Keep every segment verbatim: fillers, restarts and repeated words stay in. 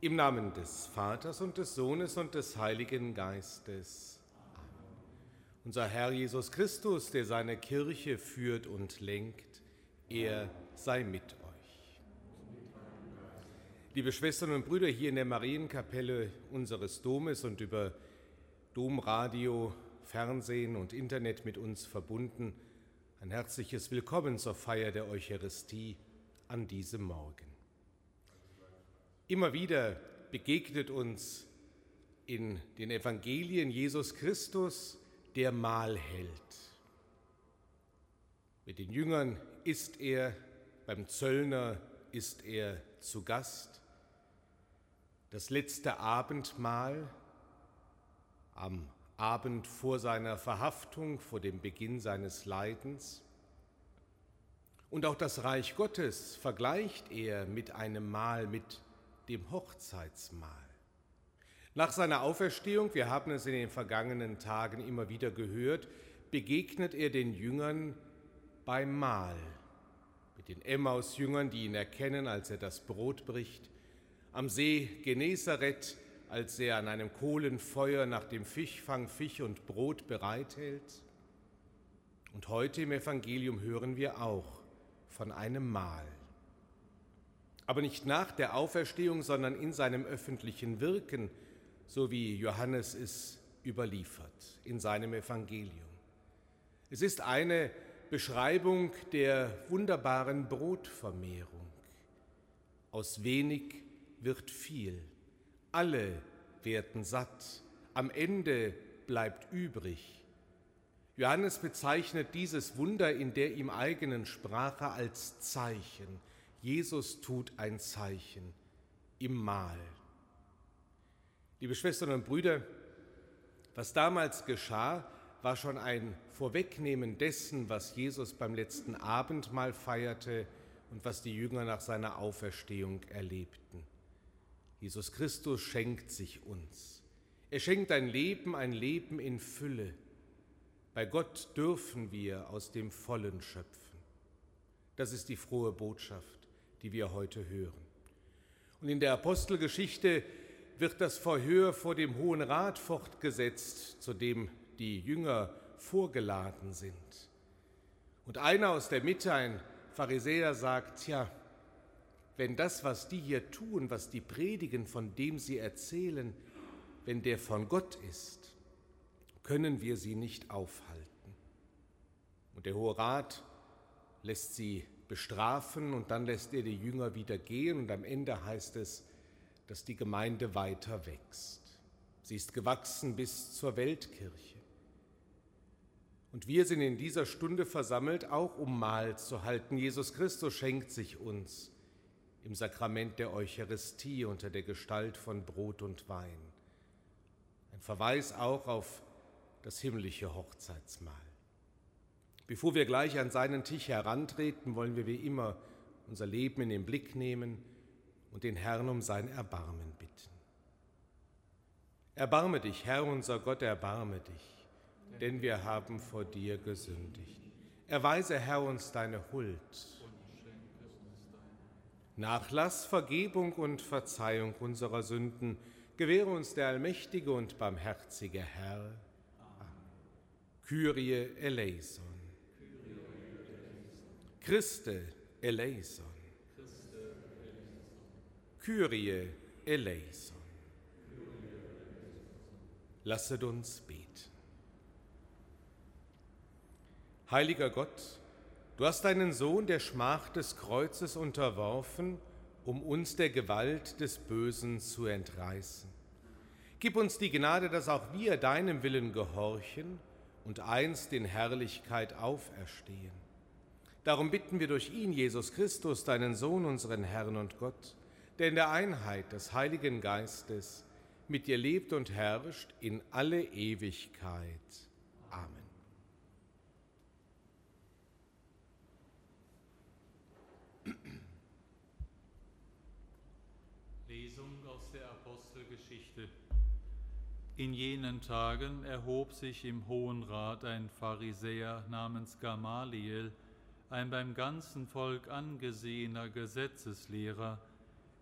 Im Namen des Vaters und des Sohnes und des Heiligen Geistes. Amen. Unser Herr Jesus Christus, der seine Kirche führt und lenkt, er sei mit euch. Liebe Schwestern und Brüder, hier in der Marienkapelle unseres Domes und über Domradio, Fernsehen und Internet mit uns verbunden, ein herzliches Willkommen zur Feier der Eucharistie an diesem Morgen. Immer wieder begegnet uns in den Evangelien Jesus Christus, der Mahl hält. Mit den Jüngern ist er, beim Zöllner ist er zu Gast. Das letzte Abendmahl am Abend vor seiner Verhaftung, vor dem Beginn seines Leidens. Und auch das Reich Gottes vergleicht er mit einem Mahl, mit dem Hochzeitsmahl. Nach seiner Auferstehung, wir haben es in den vergangenen Tagen immer wieder gehört, begegnet er den Jüngern beim Mahl. Mit den Emmaus-Jüngern, die ihn erkennen, als er das Brot bricht. Am See Genezareth, als er an einem Kohlenfeuer nach dem Fischfang Fisch und Brot bereithält. Und heute im Evangelium hören wir auch von einem Mahl. Aber nicht nach der Auferstehung, sondern in seinem öffentlichen Wirken, so wie Johannes es überliefert in seinem Evangelium. Es ist eine Beschreibung der wunderbaren Brotvermehrung. Aus wenig wird viel. Alle werden satt. Am Ende bleibt übrig. Johannes bezeichnet dieses Wunder in der ihm eigenen Sprache als Zeichen. Jesus tut ein Zeichen im Mahl. Liebe Schwestern und Brüder, was damals geschah, war schon ein Vorwegnehmen dessen, was Jesus beim letzten Abendmahl feierte und was die Jünger nach seiner Auferstehung erlebten. Jesus Christus schenkt sich uns. Er schenkt ein Leben, ein Leben in Fülle. Bei Gott dürfen wir aus dem Vollen schöpfen. Das ist die frohe Botschaft, die wir heute hören. Und in der Apostelgeschichte wird das Verhör vor dem Hohen Rat fortgesetzt, zu dem die Jünger vorgeladen sind. Und einer aus der Mitte, ein Pharisäer, sagt, tja, wenn das, was die hier tun, was die predigen, von dem sie erzählen, wenn der von Gott ist, können wir sie nicht aufhalten. Und der Hohe Rat lässt sie bestrafen und dann lässt er die Jünger wieder gehen und am Ende heißt es, dass die Gemeinde weiter wächst. Sie ist gewachsen bis zur Weltkirche. Und wir sind in dieser Stunde versammelt, auch um Mahl zu halten. Jesus Christus schenkt sich uns im Sakrament der Eucharistie unter der Gestalt von Brot und Wein. Ein Verweis auch auf das himmlische Hochzeitsmahl. Bevor wir gleich an seinen Tisch herantreten, wollen wir wie immer unser Leben in den Blick nehmen und den Herrn um sein Erbarmen bitten. Erbarme dich, Herr unser Gott, erbarme dich, denn wir haben vor dir gesündigt. Erweise, Herr, uns deine Huld. Nachlass, Vergebung und Verzeihung unserer Sünden gewähre uns der allmächtige und barmherzige Herr. Kyrie eleison. Christe eleison. Kyrie eleison. Lasset uns beten. Heiliger Gott, du hast deinen Sohn der Schmach des Kreuzes unterworfen, um uns der Gewalt des Bösen zu entreißen. Gib uns die Gnade, dass auch wir deinem Willen gehorchen und einst in Herrlichkeit auferstehen. Darum bitten wir durch ihn, Jesus Christus, deinen Sohn, unseren Herrn und Gott, der in der Einheit des Heiligen Geistes mit dir lebt und herrscht in alle Ewigkeit. Amen. Lesung aus der Apostelgeschichte. In jenen Tagen erhob sich im Hohen Rat ein Pharisäer namens Gamaliel, ein beim ganzen Volk angesehener Gesetzeslehrer.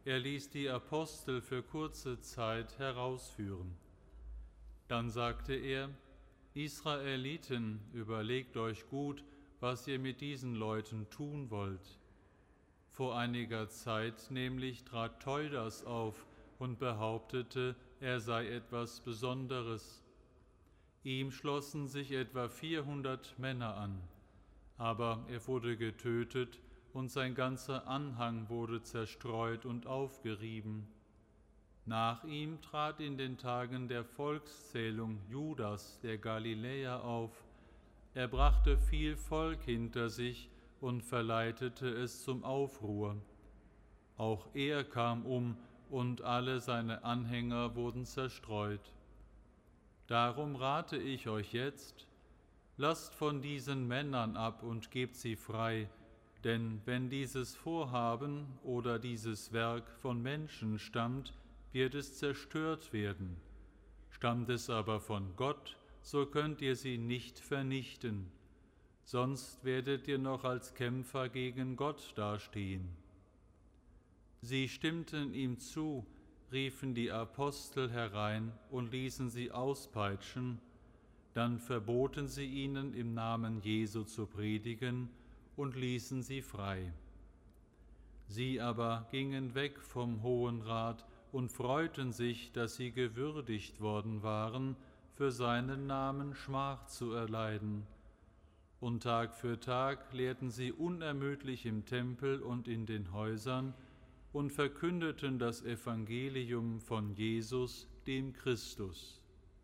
Er ließ die Apostel für kurze Zeit herausführen. Dann sagte er: Israeliten, überlegt euch gut, was ihr mit diesen Leuten tun wollt. Vor einiger Zeit nämlich trat Theudas auf und behauptete, er sei etwas Besonderes. Ihm schlossen sich etwa vierhundert Männer an, aber er wurde getötet und sein ganzer Anhang wurde zerstreut und aufgerieben. Nach ihm trat in den Tagen der Volkszählung Judas, der Galiläer, auf. Er brachte viel Volk hinter sich und verleitete es zum Aufruhr. Auch er kam um, und alle seine Anhänger wurden zerstreut. Darum rate ich euch jetzt: Lasst von diesen Männern ab und gebt sie frei, denn wenn dieses Vorhaben oder dieses Werk von Menschen stammt, wird es zerstört werden. Stammt es aber von Gott, so könnt ihr sie nicht vernichten, sonst werdet ihr noch als Kämpfer gegen Gott dastehen. Sie stimmten ihm zu, riefen die Apostel herein und ließen sie auspeitschen. Dann verboten sie ihnen, im Namen Jesu zu predigen, und ließen sie frei. Sie aber gingen weg vom Hohen Rat und freuten sich, dass sie gewürdigt worden waren, für seinen Namen Schmach zu erleiden. Und Tag für Tag lehrten sie unermüdlich im Tempel und in den Häusern und verkündeten das Evangelium von Jesus, dem Christus.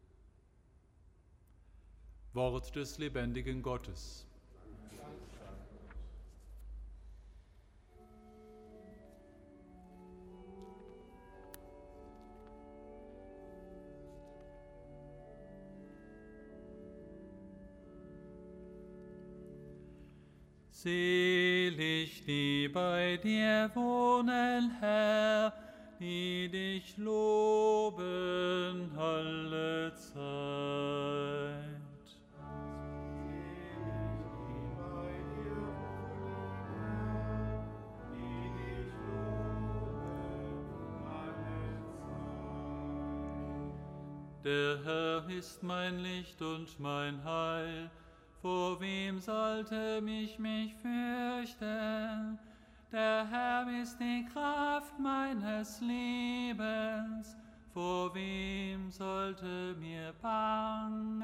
Wort des lebendigen Gottes. Selig, die bei dir wohnen, Herr, die dich loben alle Zeit. Der Herr ist mein Licht und mein Heil. Vor wem sollte mich mich fürchten? Der Herr ist die Kraft meines Lebens. Vor wem sollte mir bangen?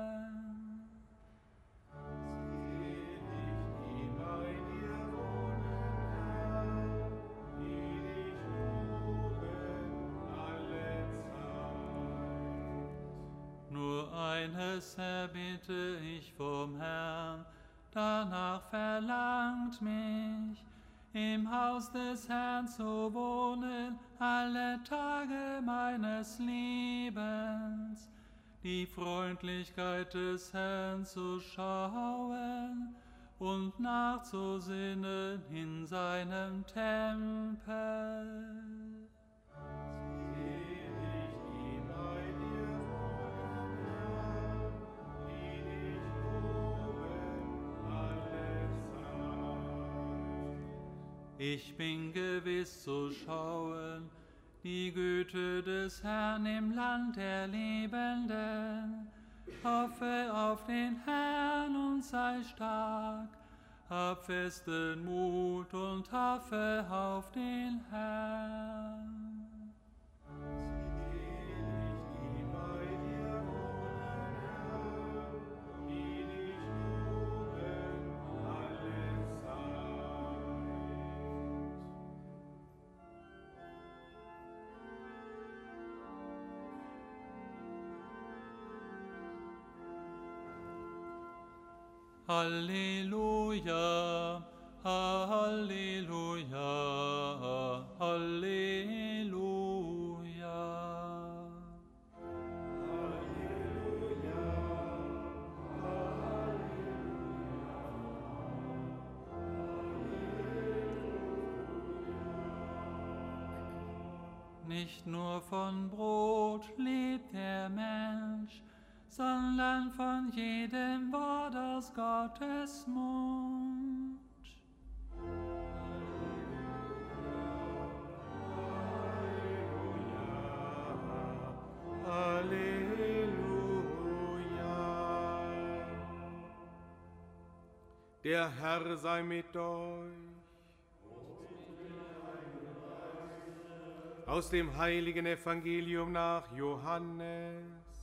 Nur eines erbitte ich vom Herrn, danach verlangt mich, im Haus des Herrn zu wohnen, alle Tage meines Lebens, die Freundlichkeit des Herrn zu schauen und nachzusinnen in seinem Tempel. Ich bin gewiss zu schauen, die Güte des Herrn im Land der Lebenden. Hoffe auf den Herrn und sei stark, hab festen Mut und hoffe auf den Herrn. Halleluja, Halleluja, Halleluja. Nicht nur von Brot lebt der Mensch, sondern von jedem Wort aus Gottes Mund. Der Herr sei mit euch. Aus dem heiligen Evangelium nach Johannes.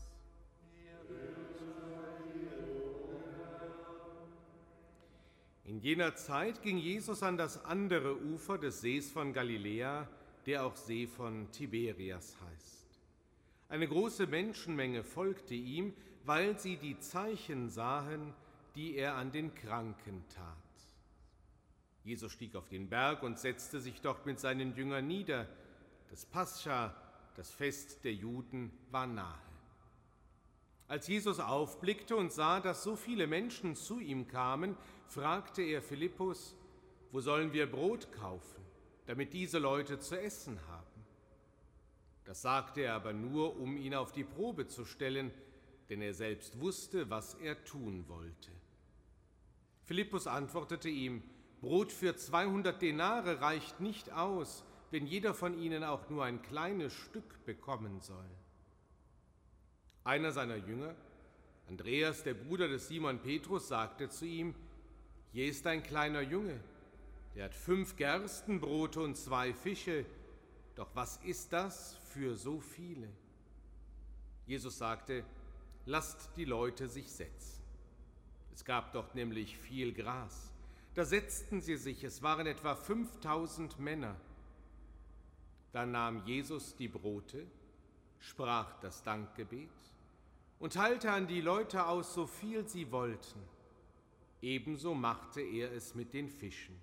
In jener Zeit ging Jesus an das andere Ufer des Sees von Galiläa, der auch See von Tiberias heißt. Eine große Menschenmenge folgte ihm, weil sie die Zeichen sahen, die er an den Kranken tat. Jesus stieg auf den Berg und setzte sich dort mit seinen Jüngern nieder. Das Pascha, das Fest der Juden, war nahe. Als Jesus aufblickte und sah, dass so viele Menschen zu ihm kamen, fragte er Philippus: Wo sollen wir Brot kaufen, damit diese Leute zu essen haben? Das sagte er aber nur, um ihn auf die Probe zu stellen, denn er selbst wusste, was er tun wollte. Philippus antwortete ihm: Brot für zweihundert Denare reicht nicht aus, wenn jeder von ihnen auch nur ein kleines Stück bekommen soll. Einer seiner Jünger, Andreas, der Bruder des Simon Petrus, sagte zu ihm: Hier ist ein kleiner Junge, der hat fünf Gerstenbrote und zwei Fische, doch was ist das für so viele? Jesus sagte: Lasst die Leute sich setzen. Es gab dort nämlich viel Gras. Da setzten sie sich, es waren etwa fünftausend Männer. Dann nahm Jesus die Brote, sprach das Dankgebet und teilte an die Leute aus, so viel sie wollten. Ebenso machte er es mit den Fischen.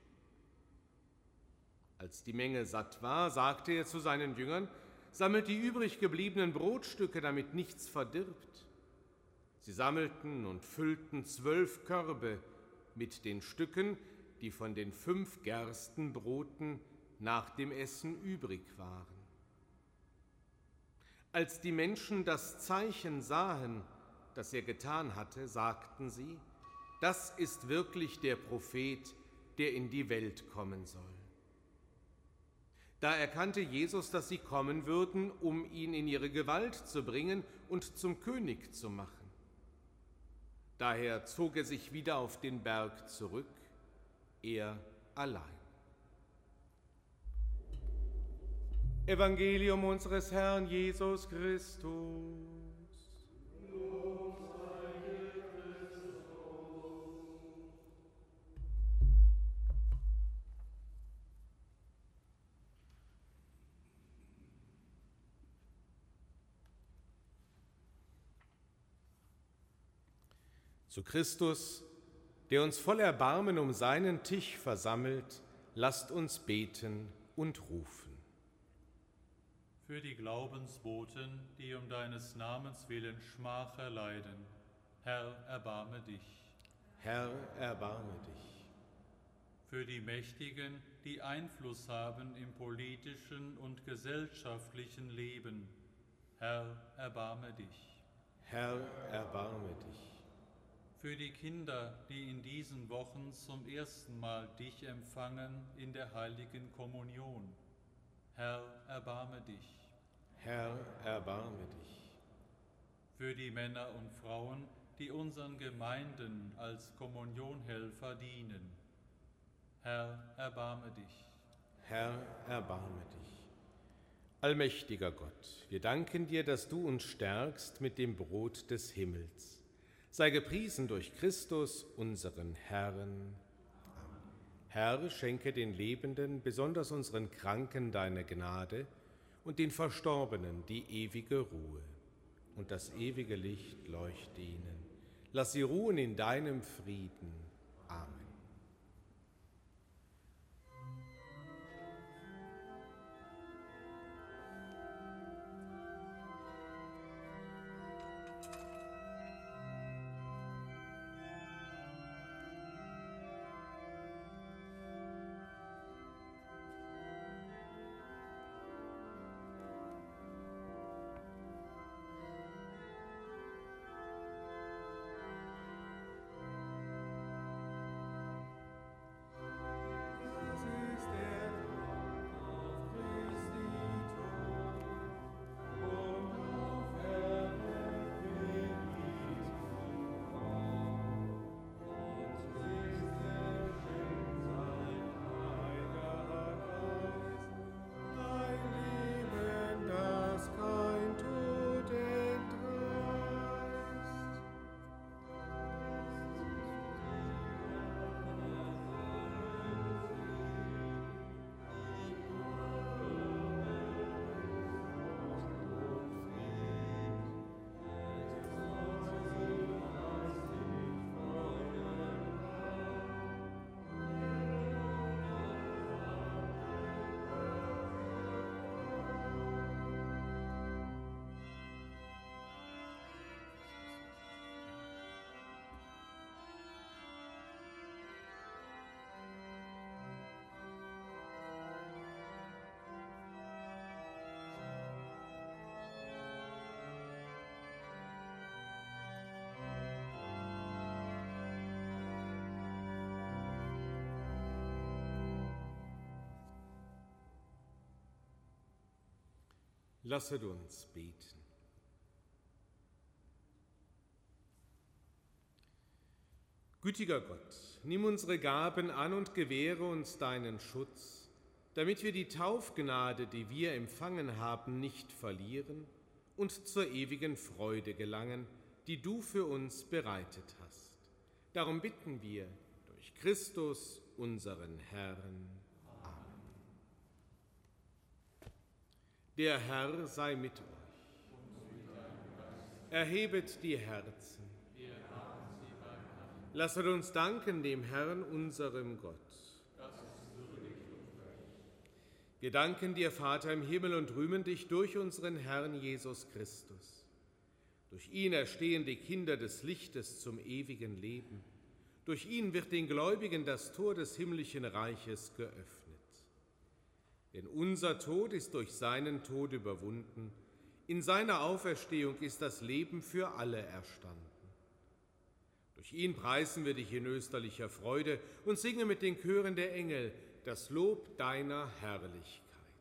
Als die Menge satt war, sagte er zu seinen Jüngern: Sammelt die übrig gebliebenen Brotstücke, damit nichts verdirbt. Sie sammelten und füllten zwölf Körbe mit den Stücken, die von den fünf Gerstenbroten nach dem Essen übrig waren. Als die Menschen das Zeichen sahen, das er getan hatte, sagten sie: Das ist wirklich der Prophet, der in die Welt kommen soll. Da erkannte Jesus, dass sie kommen würden, um ihn in ihre Gewalt zu bringen und zum König zu machen. Daher zog er sich wieder auf den Berg zurück, er allein. Evangelium unseres Herrn Jesus Christus. Lob sei dir, Christus. Zu Christus, der uns voll Erbarmen um seinen Tisch versammelt, lasst uns beten und rufen. Für die Glaubensboten, die um deines Namens willen Schmach erleiden, Herr, erbarme dich. Herr, erbarme dich. Für die Mächtigen, die Einfluss haben im politischen und gesellschaftlichen Leben, Herr, erbarme dich. Herr, erbarme dich. Für die Kinder, die in diesen Wochen zum ersten Mal dich empfangen in der heiligen Kommunion, Herr, erbarme dich. Herr, erbarme dich. Für die Männer und Frauen, die unseren Gemeinden als Kommunionhelfer dienen, Herr, erbarme dich. Herr, erbarme dich. Allmächtiger Gott, wir danken dir, dass du uns stärkst mit dem Brot des Himmels. Sei gepriesen durch Christus, unseren Herrn. Amen. Herr, schenke den Lebenden, besonders unseren Kranken, deine Gnade und den Verstorbenen die ewige Ruhe. Und das ewige Licht leuchte ihnen. Lass sie ruhen in deinem Frieden. Amen. Lasset uns beten. Gütiger Gott, nimm unsere Gaben an und gewähre uns deinen Schutz, damit wir die Taufgnade, die wir empfangen haben, nicht verlieren und zur ewigen Freude gelangen, die du für uns bereitet hast. Darum bitten wir durch Christus, unseren Herrn. Amen. Der Herr sei mit euch. Erhebet die Herzen. Lasset uns danken dem Herrn, unserem Gott. Wir danken dir, Vater im Himmel, und rühmen dich durch unseren Herrn Jesus Christus. Durch ihn erstehen die Kinder des Lichtes zum ewigen Leben. Durch ihn wird den Gläubigen das Tor des himmlischen Reiches geöffnet. Denn unser Tod ist durch seinen Tod überwunden. In seiner Auferstehung ist das Leben für alle erstanden. Durch ihn preisen wir dich in österlicher Freude und singen mit den Chören der Engel das Lob deiner Herrlichkeit.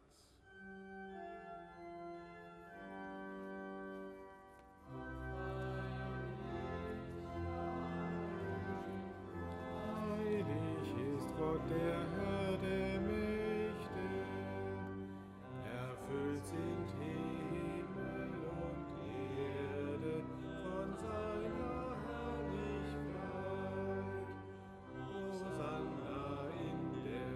Heilig ist Gott, der Herr der Mächte, erfüllt sind Himmel und Erde von seiner Herrlichkeit. Hosanna in der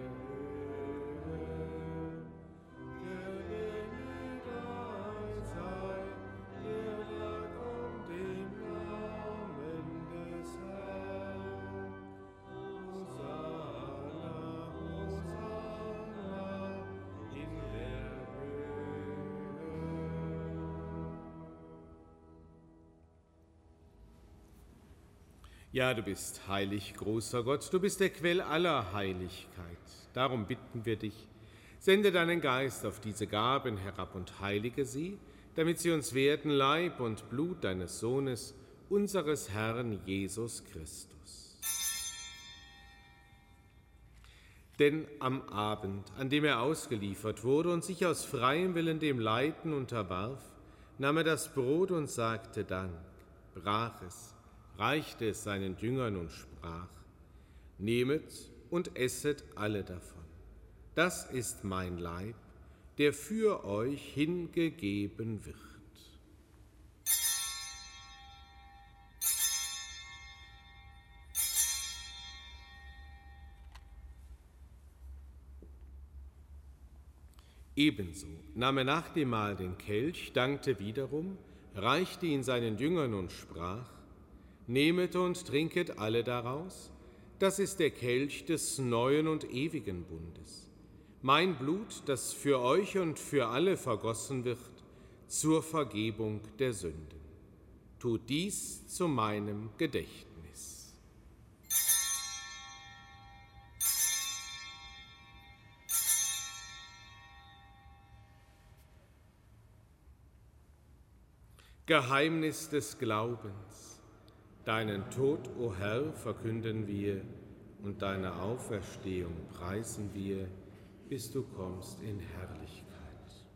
Höhe, gebendet sei, der da kommt im Namen des Herrn. Hosanna, Hosanna in der Höhe. Ja, du bist heilig, großer Gott, du bist der Quell aller Heiligkeit. Darum bitten wir dich, sende deinen Geist auf diese Gaben herab und heilige sie, damit sie uns werden Leib und Blut deines Sohnes, unseres Herrn Jesus Christus. Denn am Abend, an dem er ausgeliefert wurde und sich aus freiem Willen dem Leiden unterwarf, nahm er das Brot und sagte Dank, brach es, reichte es seinen Jüngern und sprach: Nehmet und esset alle davon. Das ist mein Leib, der für euch hingegeben wird. Ebenso nahm er nach dem Mahl den Kelch, dankte wiederum, reichte ihn seinen Jüngern und sprach: Nehmet und trinket alle daraus, das ist der Kelch des neuen und ewigen Bundes. Mein Blut, das für euch und für alle vergossen wird, zur Vergebung der Sünden. Tut dies zu meinem Gedächtnis. Geheimnis des Glaubens. Deinen Tod, o Herr, verkünden wir, und deine Auferstehung preisen wir, bis du kommst in Herrlichkeit.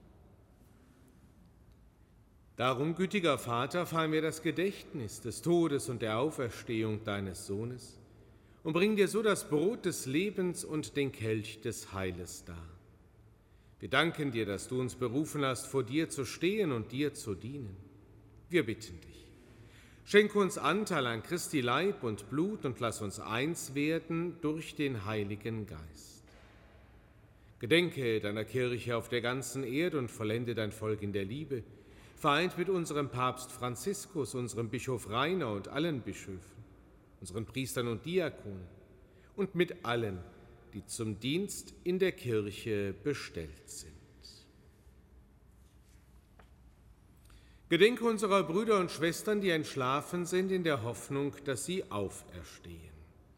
Darum, gütiger Vater, feiern wir das Gedächtnis des Todes und der Auferstehung deines Sohnes und bringen dir so das Brot des Lebens und den Kelch des Heiles dar. Wir danken dir, dass du uns berufen hast, vor dir zu stehen und dir zu dienen. Wir bitten dich. Schenke uns Anteil an Christi Leib und Blut und lass uns eins werden durch den Heiligen Geist. Gedenke deiner Kirche auf der ganzen Erde und vollende dein Volk in der Liebe, vereint mit unserem Papst Franziskus, unserem Bischof Rainer und allen Bischöfen, unseren Priestern und Diakonen und mit allen, die zum Dienst in der Kirche bestellt sind. Gedenke unserer Brüder und Schwestern, die entschlafen sind, in der Hoffnung, dass sie auferstehen.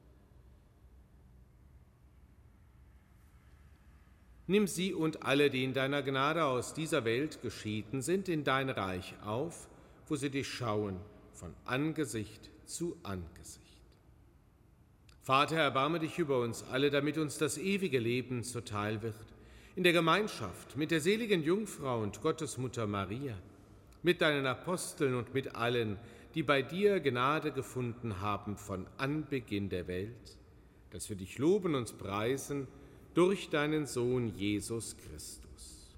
Nimm sie und alle, die in deiner Gnade aus dieser Welt geschieden sind, in dein Reich auf, wo sie dich schauen von Angesicht zu Angesicht. Vater, erbarme dich über uns alle, damit uns das ewige Leben zuteil wird. in der Gemeinschaft mit der seligen Jungfrau und Gottesmutter Maria, mit deinen Aposteln und mit allen, die bei dir Gnade gefunden haben von Anbeginn der Welt, dass wir dich loben und preisen durch deinen Sohn Jesus Christus.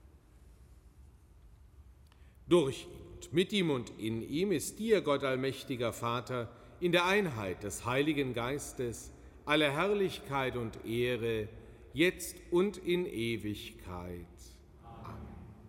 Durch ihn und mit ihm und in ihm ist dir, Gott allmächtiger Vater, in der Einheit des Heiligen Geistes alle Herrlichkeit und Ehre, jetzt und in Ewigkeit. Amen.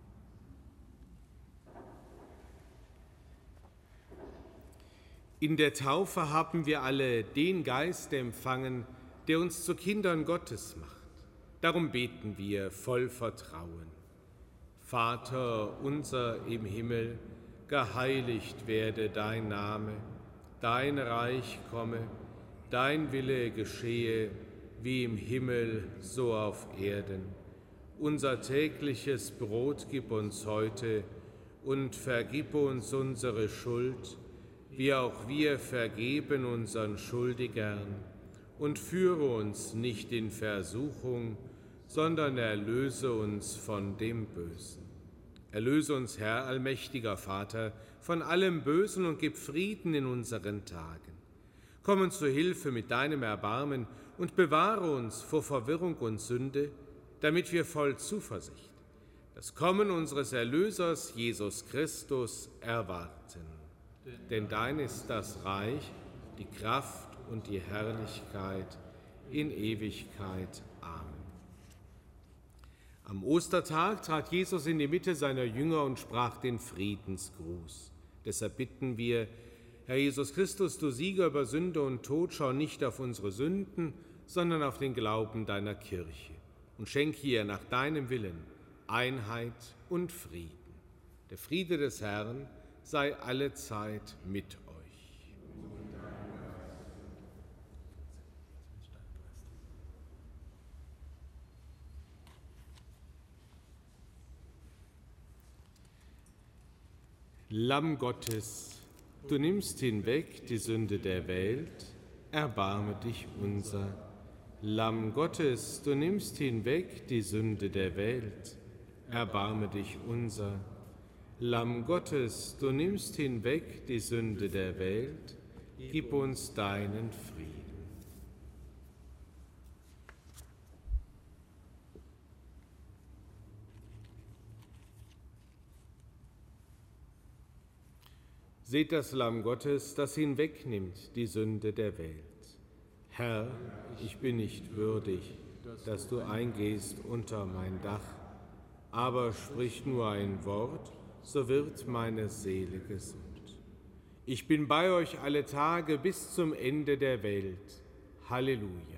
In der Taufe haben wir alle den Geist empfangen, der uns zu Kindern Gottes macht. Darum beten wir voll Vertrauen. Vater unser im Himmel, geheiligt werde dein Name, dein Reich komme, dein Wille geschehe, wie im Himmel, so auf Erden. Unser tägliches Brot gib uns heute und vergib uns unsere Schuld, wie auch wir vergeben unseren Schuldigern. Und führe uns nicht in Versuchung, sondern erlöse uns von dem Bösen. Erlöse uns, Herr, allmächtiger Vater, von allem Bösen und gib Frieden in unseren Tagen. Komm uns zu Hilfe mit deinem Erbarmen und bewahre uns vor Verwirrung und Sünde, damit wir voll Zuversicht das Kommen unseres Erlösers Jesus Christus erwarten. Denn dein ist das Reich, die Kraft und die Herrlichkeit in Ewigkeit. Amen. Am Ostertag trat Jesus in die Mitte seiner Jünger und sprach den Friedensgruß. Deshalb bitten wir, Herr Jesus Christus, du Sieger über Sünde und Tod, schau nicht auf unsere Sünden, sondern auf den Glauben deiner Kirche und schenke ihr nach deinem Willen Einheit und Frieden. Der Friede des Herrn sei allezeit mit euch. Lamm Gottes, du nimmst hinweg die Sünde der Welt, erbarme dich unser. Lamm Gottes, du nimmst hinweg die Sünde der Welt, erbarme dich unser. Lamm Gottes, du nimmst hinweg die Sünde der Welt, gib uns deinen Frieden. Seht das Lamm Gottes, das hinwegnimmt die Sünde der Welt. Herr, ich bin nicht würdig, dass du eingehst unter mein Dach, aber sprich nur ein Wort, so wird meine Seele gesund. Ich bin bei euch alle Tage bis zum Ende der Welt. Halleluja.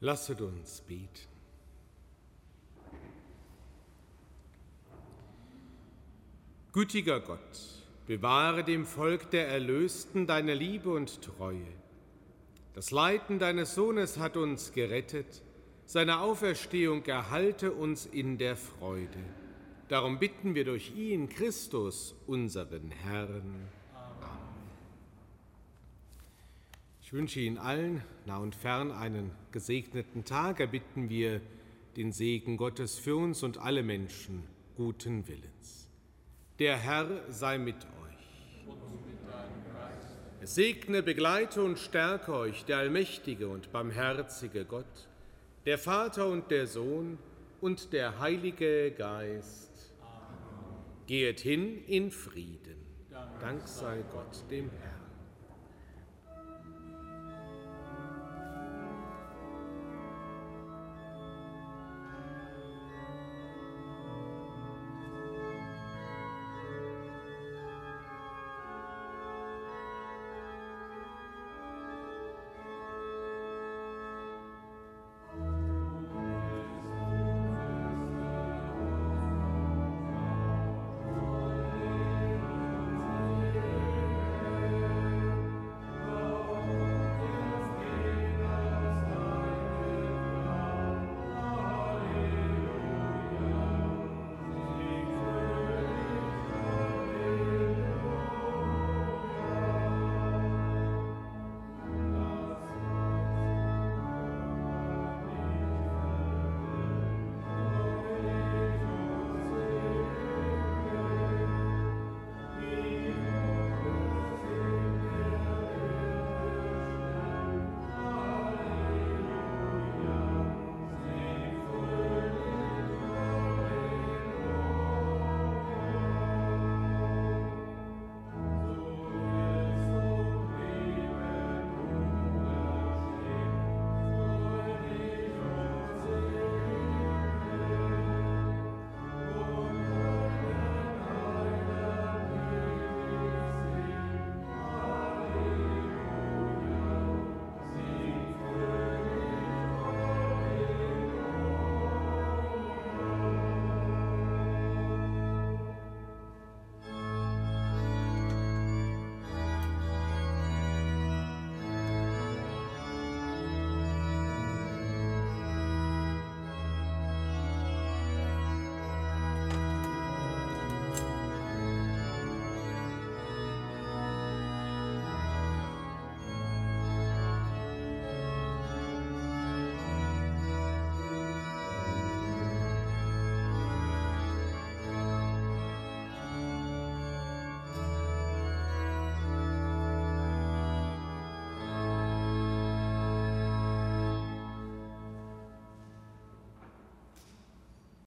Lasset uns beten. Gütiger Gott, bewahre dem Volk der Erlösten deine Liebe und Treue. Das Leiden deines Sohnes hat uns gerettet, seine Auferstehung erhalte uns in der Freude. Darum bitten wir durch ihn, Christus, unseren Herrn. Amen. Ich wünsche Ihnen allen, nah und fern, einen gesegneten Tag. Erbitten wir den Segen Gottes für uns und alle Menschen guten Willens. Der Herr sei mit euch. Und mit deinem Geist. Es segne, begleite und stärke euch der allmächtige und barmherzige Gott, der Vater und der Sohn und der Heilige Geist. Amen. Gehet hin in Frieden. Dank, Dank sei Gott dem Herrn.